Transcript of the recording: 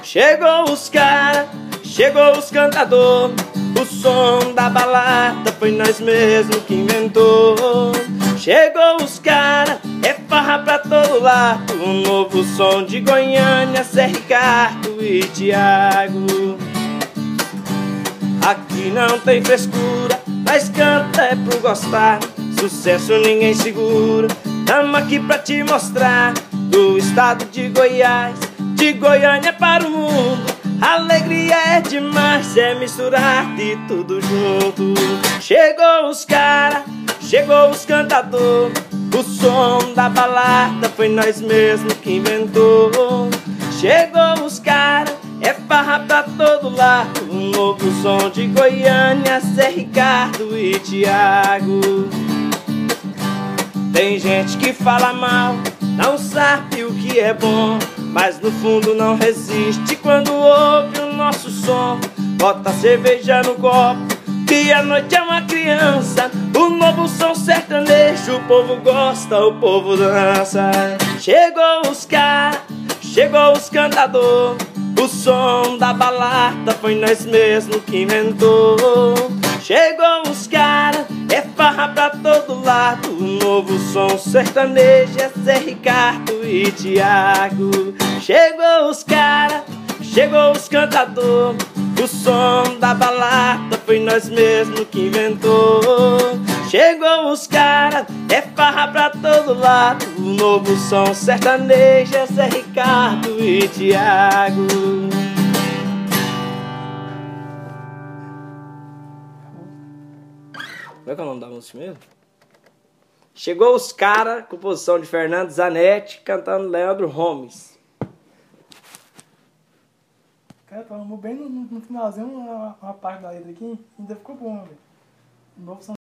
Chegou os cara, chegou os cantador. O som da balada foi nós mesmo que inventou. Chegou os cara, é farra pra todo lado. Um novo som de Goiânia, Zé Ricardo e Thiago. Aqui não tem frescura, mas canta é pro gostar. Sucesso ninguém segura, tamo aqui pra te mostrar. Do estado de Goiás, de Goiânia para o mundo. Alegria é demais, é misturar de tudo junto. Chegou os cara, chegou os cantador. O som da balada foi nós mesmo que inventou. Chegou os cara, é farra pra todo lado. Um novo som de Goiânia, Zé Ricardo e Thiago. Tem gente que fala mal, não sabe o que é bom, mas no fundo não resiste quando ouve o nosso som. Bota cerveja no copo, que a noite é uma criança. O novo som sertanejo, o povo gosta, o povo dança. Chegou os cara, chegou os cantador. O som da balada foi nós mesmo que inventou. Chegou os cara, é farra pra todo lado. O novo som sertanejo é Zé Ricardo e Thiago. Chegou os cara, chegou os cantador. O som da balada foi nós mesmo que inventou. Chegou os cara, é farra pra todo lado. O novo som sertanejo é Zé Ricardo e Thiago. Como é que é o nome da música mesmo? Chegou os cara, composição de Fernando Zanetti, cantando Leandro Gomes. Cara, falamos bem no finalzinho uma parte da letra aqui, ainda ficou bom, velho. O novo som